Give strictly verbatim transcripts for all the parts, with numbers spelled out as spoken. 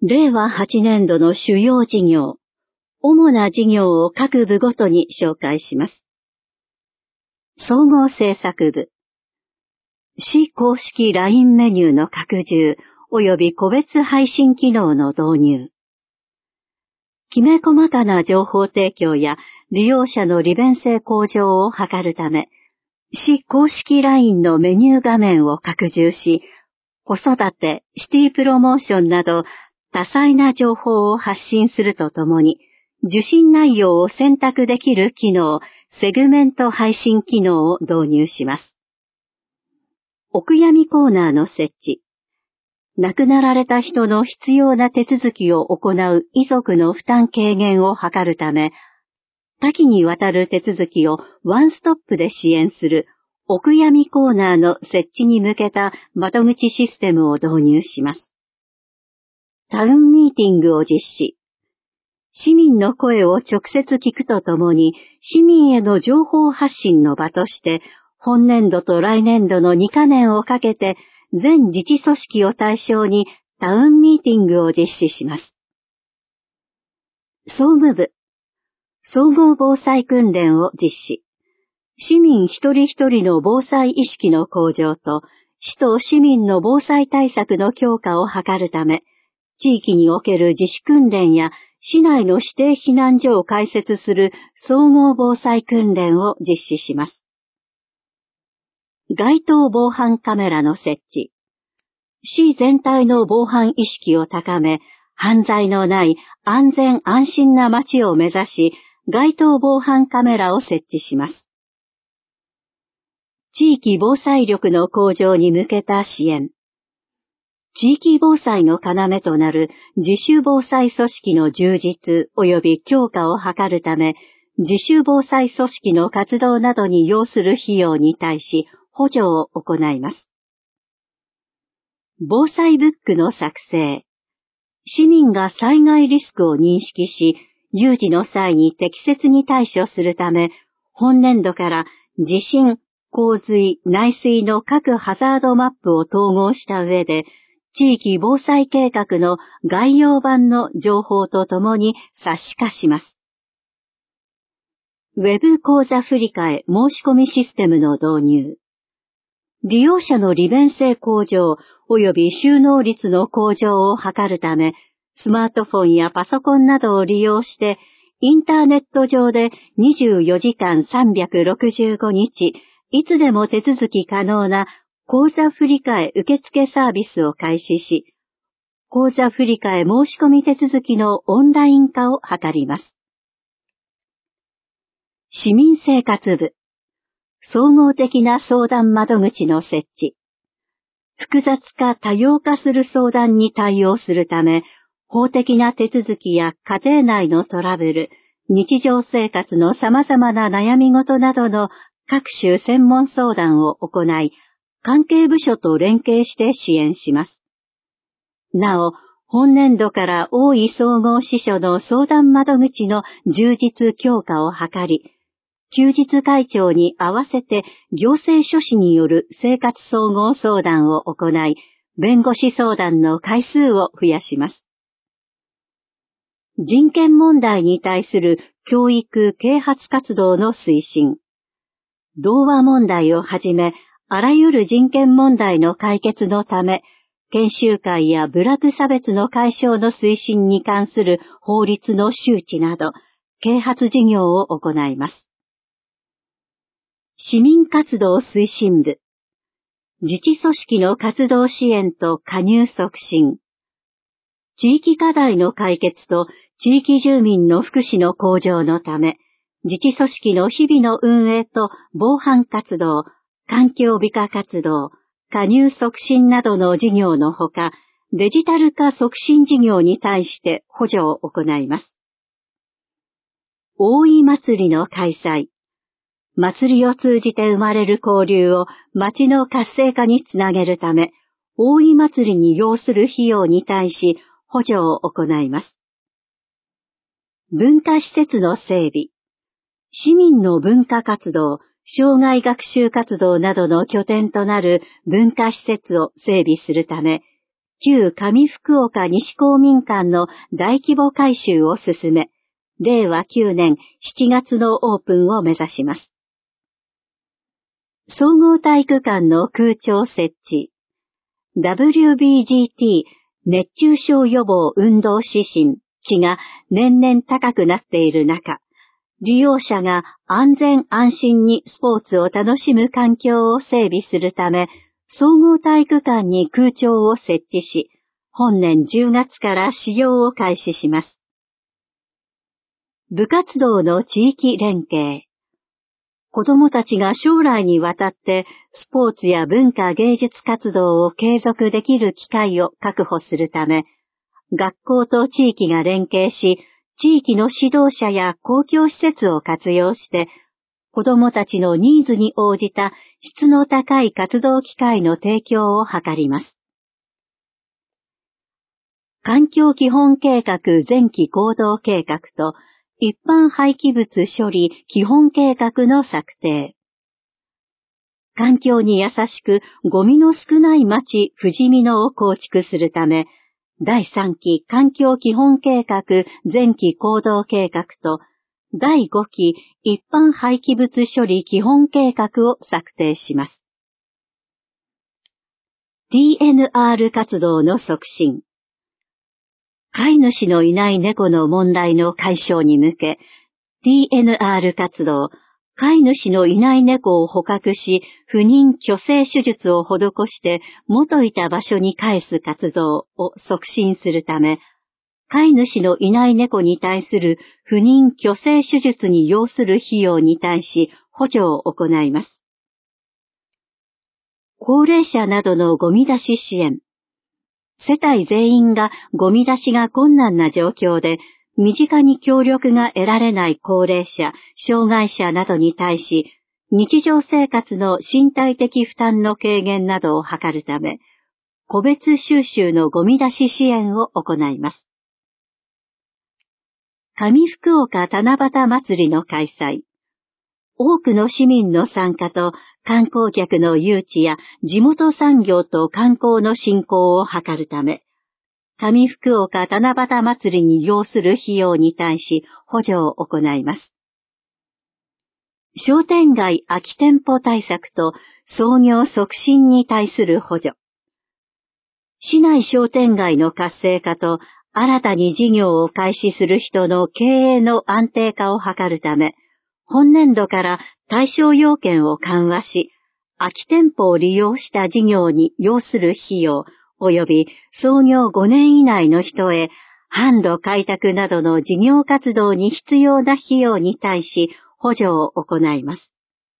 れいわはちねんどの主要事業、主な事業を各部ごとに紹介します。総合制作部、市公式 ライン メニューの拡充及び個別配信機能の導入。きめ細かな情報提供や利用者の利便性向上を図るため、市公式 ライン のメニュー画面を拡充し、子育て、シティプロモーションなど多彩な情報を発信するとともに、受信内容を選択できる機能、セグメント配信機能を導入します。お悔やみコーナーの設置。亡くなられた人の必要な手続きを行う遺族の負担軽減を図るため、多岐にわたる手続きをワンストップで支援するお悔やみコーナーの設置に向けた窓口システムを導入します。タウンミーティングを実施。市民の声を直接聞くとともに、市民への情報発信の場として、本年度と来年度のにかねんをかけて、全自治組織を対象にタウンミーティングを実施します。総務部、総合防災訓練を実施。市民一人一人の防災意識の向上と、市と市民の防災対策の強化を図るため、地域における自主訓練や市内の指定避難所を開設する総合防災訓練を実施します。街頭防犯カメラの設置。市全体の防犯意識を高め、犯罪のない安全安心な街を目指し、街頭防犯カメラを設置します。地域防災力の向上に向けた支援。地域防災の要となる自主防災組織の充実及び強化を図るため、自主防災組織の活動などに要する費用に対し補助を行います。防災ブックの作成。市民が災害リスクを認識し、有事の際に適切に対処するため、本年度から地震、洪水、内水の各ハザードマップを統合した上で、地域防災計画の概要版の情報とともに冊子化します。ウェブ講座振替申し込みシステムの導入。利用者の利便性向上及び収納率の向上を図るため、スマートフォンやパソコンなどを利用して、インターネット上でにじゅうよじかんさんびゃくろくじゅうごにち、いつでも手続き可能な口座振替受付サービスを開始し、口座振替申し込み手続きのオンライン化を図ります。市民生活部、総合的な相談窓口の設置。複雑化多様化する相談に対応するため、法的な手続きや家庭内のトラブル、日常生活の様々な悩み事などの各種専門相談を行い、関係部署と連携して支援します。なお、本年度から大井総合支所の相談窓口の充実強化を図り、休日会長に合わせて行政書士による生活総合相談を行い、弁護士相談の回数を増やします。人権問題に対する教育・啓発活動の推進。童話問題をはじめ、あらゆる人権問題の解決のため、研修会や部落差別の解消の推進に関する法律の周知など、啓発事業を行います。市民活動推進部。自治組織の活動支援と加入促進。地域課題の解決と地域住民の福祉の向上のため、自治組織の日々の運営と防犯活動、環境美化活動、加入促進などの事業のほか、デジタル化促進事業に対して補助を行います。大井祭りの開催。祭りを通じて生まれる交流を町の活性化につなげるため、大井祭りに要する費用に対し補助を行います。文化施設の整備。市民の文化活動、生涯学習活動などの拠点となる文化施設を整備するため、 旧上福岡西公民館の大規模改修を進め、れいわきゅうねんしちがつのオープンを目指します。総合体育館の空調設置、ダブリュービージーティー 熱中症予防運動指針値が年々高くなっている中、利用者が安全安心にスポーツを楽しむ環境を整備するため、総合体育館に空調を設置し、本年じゅうがつから使用を開始します。部活動の地域連携。子どもたちが将来にわたってスポーツや文化芸術活動を継続できる機会を確保するため、学校と地域が連携し、地域の指導者や公共施設を活用して、子どもたちのニーズに応じた質の高い活動機会の提供を図ります。環境基本計画前期行動計画と一般廃棄物処理基本計画の策定。環境に優しくゴミの少ない町富士見野を構築するため、だいさんき環境基本計画前期行動計画とだいごき一般廃棄物処理基本計画を策定します。ディーエヌアール 活動の促進。飼い主のいない猫の問題の解消に向け、ディーエヌアール 活動、飼い主のいない猫を捕獲し、不妊去勢手術を施して元いた場所に返す活動を促進するため、飼い主のいない猫に対する不妊去勢手術に要する費用に対し補助を行います。高齢者などのゴミ出し支援。世帯全員がゴミ出しが困難な状況で、身近に協力が得られない高齢者、障害者などに対し、日常生活の身体的負担の軽減などを図るため、個別収集のゴミ出し支援を行います。上福岡七夕祭りの開催。多くの市民の参加と観光客の誘致や地元産業と観光の振興を図るため、上福岡七夕祭りに要する費用に対し補助を行います。商店街空き店舗対策と創業促進に対する補助。市内商店街の活性化と新たに事業を開始する人の経営の安定化を図るため、本年度から対象要件を緩和し、空き店舗を利用した事業に要する費用及び創業ごねん以内の人へ販路開拓などの事業活動に必要な費用に対し補助を行います。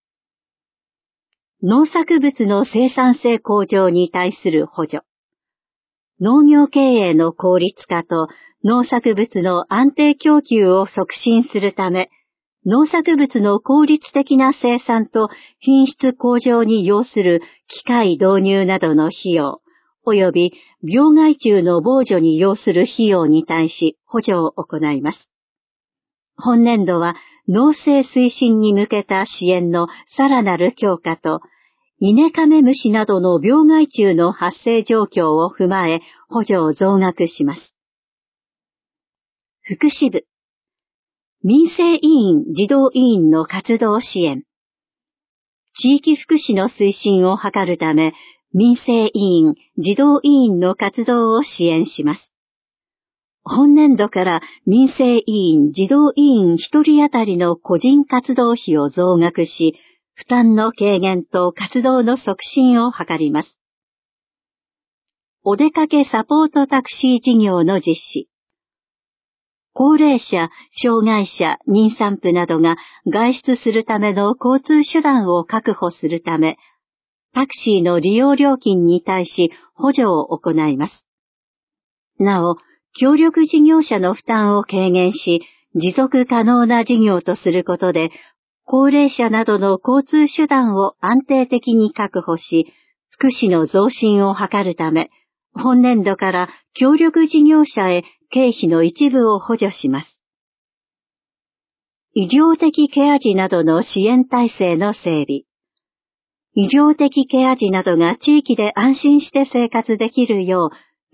農作物の生産性向上に対する補助。農業経営の効率化と農作物の安定供給を促進するため、農作物の効率的な生産と品質向上に要する機械導入などの費用、及び病害虫の防除に要する費用に対し補助を行います。本年度は農政推進に向けた支援のさらなる強化と、イネカメムシなどの病害虫の発生状況を踏まえ補助を増額します。福祉部。民生委員児童委員の活動支援。地域福祉の推進を図るため、民生委員児童委員の活動を支援します。本年度から民生委員児童委員一人当たりの個人活動費を増額し、負担の軽減と活動の促進を図ります。お出かけサポートタクシー事業の実施。高齢者、障害者、妊産婦などが外出するための交通手段を確保するため、タクシーの利用料金に対し補助を行います。なお、協力事業者の負担を軽減し、持続可能な事業とすることで、高齢者などの交通手段を安定的に確保し、福祉の増進を図るため、本年度から協力事業者へ経費の一部を補助します。医療的ケア児などの支援体制の整備。医療的ケア児などが地域で安心して生活できるよう、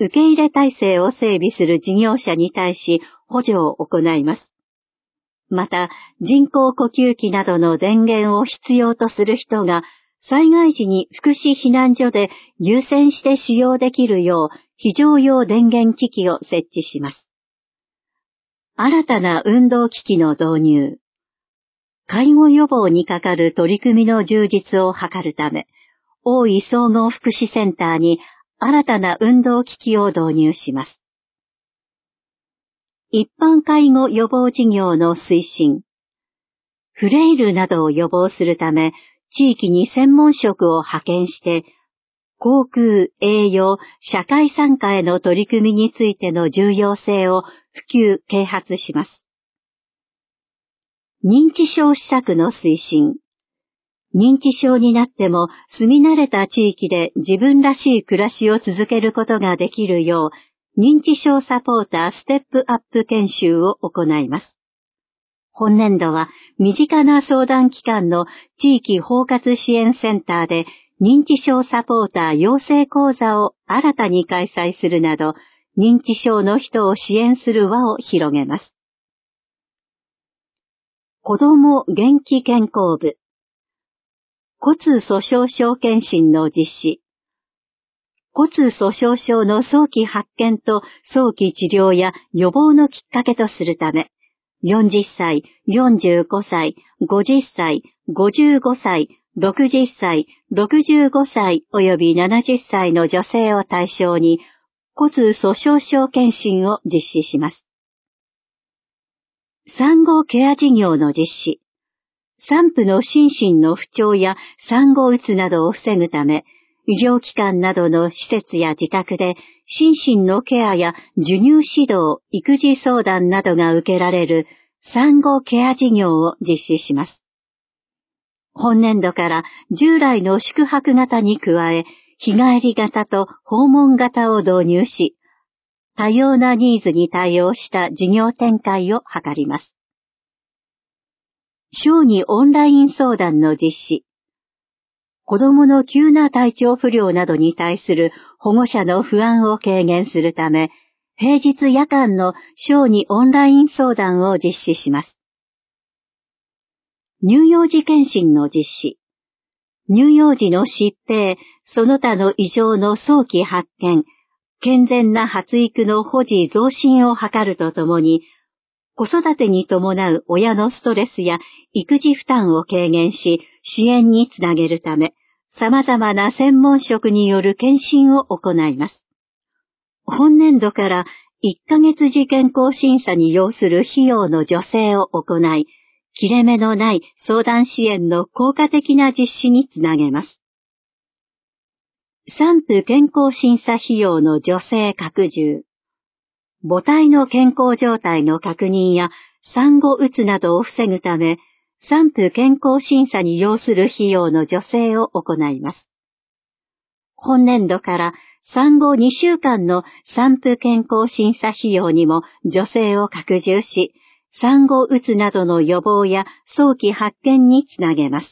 受け入れ体制を整備する事業者に対し補助を行います。また、人工呼吸器などの電源を必要とする人が、災害時に福祉避難所で優先して使用できるよう非常用電源機器を設置します。新たな運動機器の導入。介護予防にかかる取り組みの充実を図るため、大井総合福祉センターに新たな運動機器を導入します。一般介護予防事業の推進。フレイルなどを予防するため、地域に専門職を派遣して、航空、栄養、社会参加への取り組みについての重要性を普及・啓発します。認知症施策の推進。認知症になっても住み慣れた地域で自分らしい暮らしを続けることができるよう、認知症サポーターステップアップ研修を行います。本年度は身近な相談機関の地域包括支援センターで認知症サポーター養成講座を新たに開催するなど、認知症の人を支援する輪を広げます。子ども元気健康部。骨粗鬆症検診の実施。骨粗鬆症の早期発見と早期治療や予防のきっかけとするため、よんじゅっさい、よんじゅうごさい、ごじゅっさい、ごじゅうごさい、ろくじゅっさい、ろくじゅうごさい及びななじゅっさいの女性を対象に骨粗鬆症検診を実施します。産後ケア事業の実施。産婦の心身の不調や産後うつなどを防ぐため、医療機関などの施設や自宅で心身のケアや授乳指導、育児相談などが受けられる産後ケア事業を実施します。本年度から従来の宿泊型に加え、日帰り型と訪問型を導入し、多様なニーズに対応した事業展開を図ります。小児オンライン相談の実施。子どもの急な体調不良などに対する保護者の不安を軽減するため、平日夜間の小児オンライン相談を実施します。乳幼児検診の実施。乳幼児の疾病、その他の異常の早期発見、健全な発育の保持増進を図るとともに、子育てに伴う親のストレスや育児負担を軽減し、支援につなげるため、様々な専門職による検診を行います。本年度からいっかげつ次健康審査に要する費用の助成を行い、切れ目のない相談支援の効果的な実施につなげます。産婦健康審査費用の助成拡充。母体の健康状態の確認や産後うつなどを防ぐため、産婦健康審査に要する費用の助成を行います。本年度から産後にしゅうかんの産婦健康審査費用にも助成を拡充し、産後うつなどの予防や早期発見につなげます。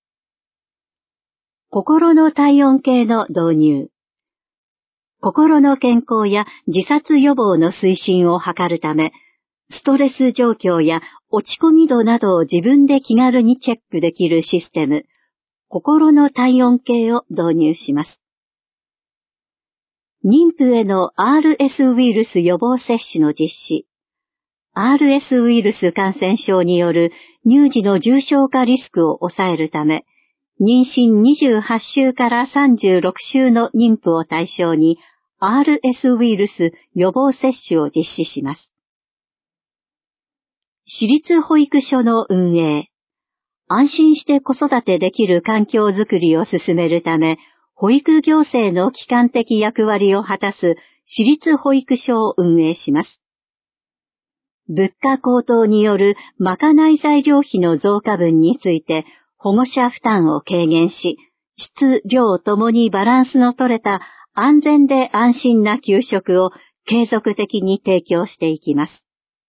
心の体温計の導入。心の健康や自殺予防の推進を図るため、ストレス状況や落ち込み度などを自分で気軽にチェックできるシステム、心の体温計を導入します。妊婦への アールエス ウイルス予防接種の実施。アールエス ウイルス感染症による乳児の重症化リスクを抑えるため、妊娠にじゅうはちしゅうからさんじゅうろくしゅうの妊婦を対象に アールエス ウイルス予防接種を実施します。私立保育所の運営。安心して子育てできる環境づくりを進めるため、保育行政の基幹的役割を果たす私立保育所を運営します。物価高騰によるまかない材料費の増加分について保護者負担を軽減し、質・量ともにバランスの取れた安全で安心な給食を継続的に提供していきます。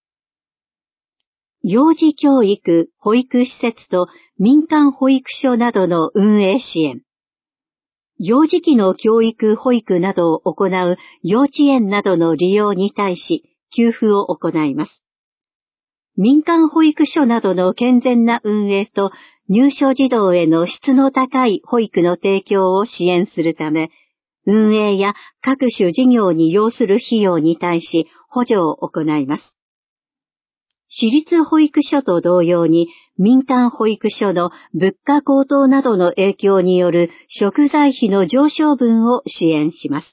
幼児教育、保育施設と民間保育所などの運営支援。 幼児期の教育保育などを行う幼稚園などの利用に対し給付を行います。民間保育所などの健全な運営と入所児童への質の高い保育の提供を支援するため、運営や各種事業に要する費用に対し補助を行います。私立保育所と同様に民間保育所の物価高騰などの影響による食材費の上昇分を支援します。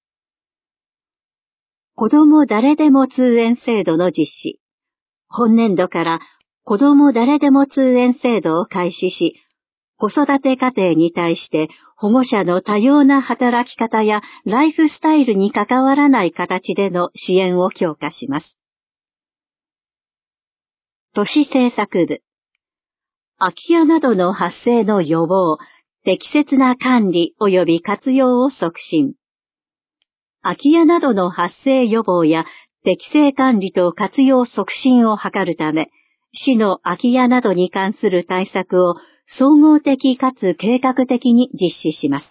子ども誰でも通園制度の実施。本年度から子ども誰でも通園制度を開始し、子育て家庭に対して保護者の多様な働き方やライフスタイルに関わらない形での支援を強化します。都市政策部。空き家などの発生の予防、適切な管理及び活用を促進。空き家などの発生予防や適正管理と活用促進を図るため、市の空き家などに関する対策を総合的かつ計画的に実施します。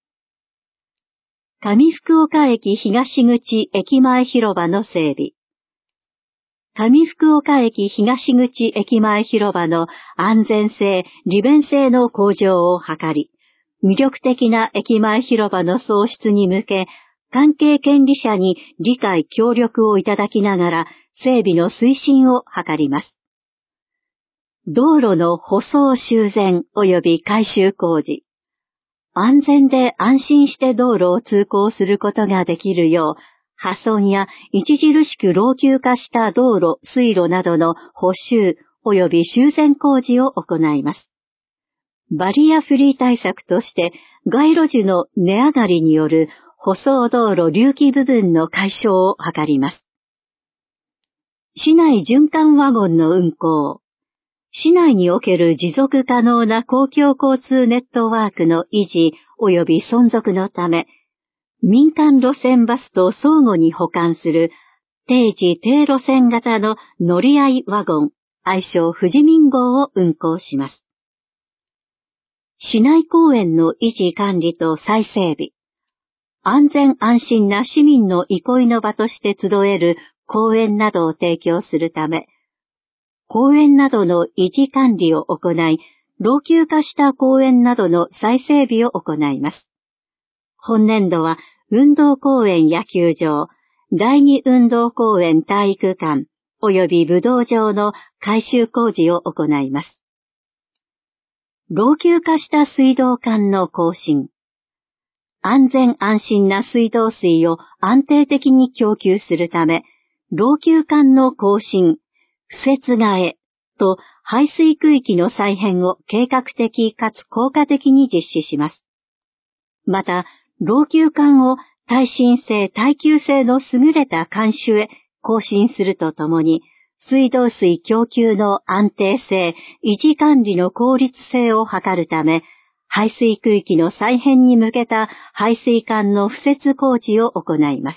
上福岡駅東口駅前広場の整備。上福岡駅東口駅前広場の安全性、利便性の向上を図り、魅力的な駅前広場の創出に向け、関係権利者に理解協力をいただきながら整備の推進を図ります。道路の舗装修繕及び改修工事。安全で安心して道路を通行することができるよう、破損や著しく老朽化した道路、水路などの補修及び修繕工事を行います。バリアフリー対策として街路樹の根上がりによる舗装道路隆起部分の解消を図ります。市内循環ワゴンの運行。市内における持続可能な公共交通ネットワークの維持及び存続のため、民間路線バスと相互に補完する定時低路線型の乗り合いワゴン、愛称富士民号を運行します。市内公園の維持管理と再整備。安全安心な市民の憩いの場として集える公園などを提供するため、公園などの維持管理を行い、老朽化した公園などの再整備を行います。本年度は運動公園野球場、第二運動公園体育館及び武道場の改修工事を行います。老朽化した水道管の更新。安全安心な水道水を安定的に供給するため、老朽管の更新、敷設替えと排水区域の再編を計画的かつ効果的に実施します。また、老朽管を耐震性耐久性の優れた管種へ更新するとともに、水道水供給の安定性、維持管理の効率性を図るため、排水区域の再編に向けた排水管の敷設工事を行います。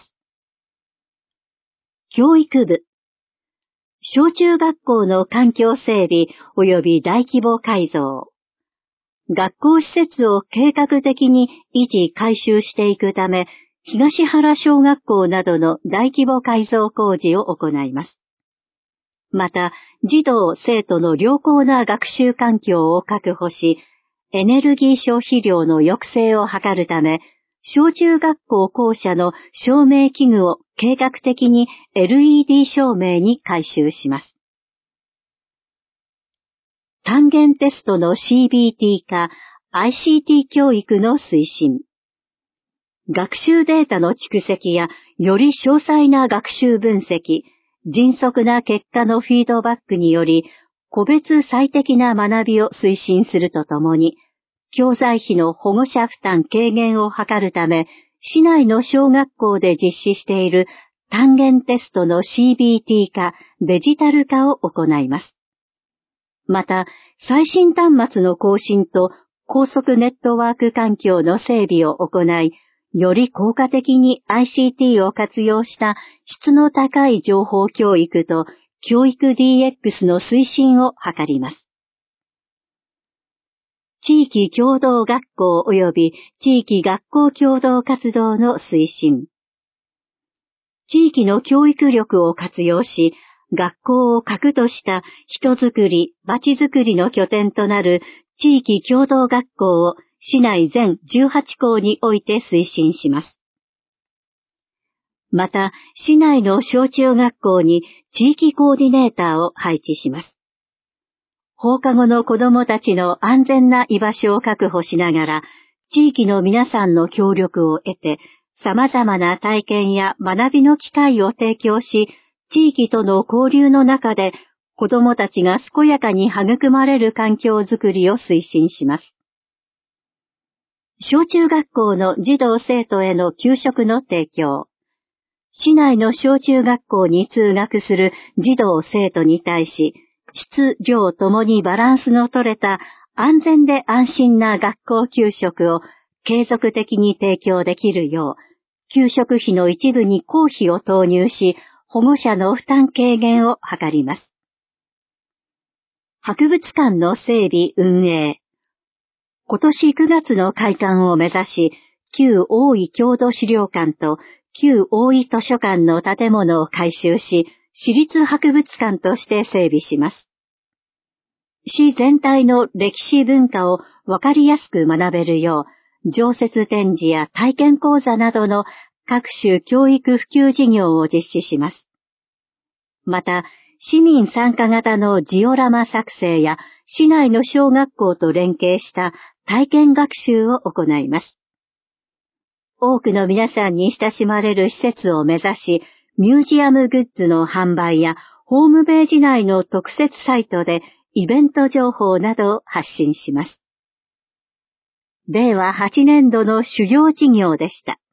教育部。小中学校の環境整備及び大規模改造。学校施設を計画的に維持改修していくため、東原小学校などの大規模改造工事を行います。また、児童・生徒の良好な学習環境を確保し、エネルギー消費量の抑制を図るため、小中学校校舎の照明器具を計画的に エルイーディー 照明に改修します。単元テストの シービーティー 化、アイシーティー 教育の推進。学習データの蓄積や、より詳細な学習分析、迅速な結果のフィードバックにより、個別最適な学びを推進するとともに、教材費の保護者負担軽減を図るため、市内の小学校で実施している単元テストの シービーティー 化、デジタル化を行います。また、最新端末の更新と高速ネットワーク環境の整備を行い、より効果的に アイシーティー を活用した質の高い情報教育と教育 ディーエックス の推進を図ります。 地域共同学校及び地域学校共同活動の推進。地域の教育力を活用し、学校を核とした人づくり、町づくりの拠点となる地域共同学校を市内全じゅうはちこうにおいて推進します。また、市内の小中学校に地域コーディネーターを配置します。放課後の子どもたちの安全な居場所を確保しながら、地域の皆さんの協力を得て、様々な体験や学びの機会を提供し、地域との交流の中で子どもたちが健やかに育まれる環境づくりを推進します。小中学校の児童生徒への給食の提供。市内の小中学校に通学する児童生徒に対し、質量ともにバランスの取れた安全で安心な学校給食を継続的に提供できるよう、給食費の一部に公費を投入し、保護者の負担軽減を図ります。博物館の整備運営。今年くがつの開館を目指し、旧大井郷土資料館と旧大井図書館の建物を改修し、市立博物館として整備します。市全体の歴史文化をわかりやすく学べるよう、常設展示や体験講座などの各種教育普及事業を実施します。また、市民参加型のジオラマ作成や市内の小学校と連携した体験学習を行います。多くの皆さんに親しまれる施設を目指し、ミュージアムグッズの販売やホームページ内の特設サイトでイベント情報などを発信します。れいわはちねんどの主要事業でした。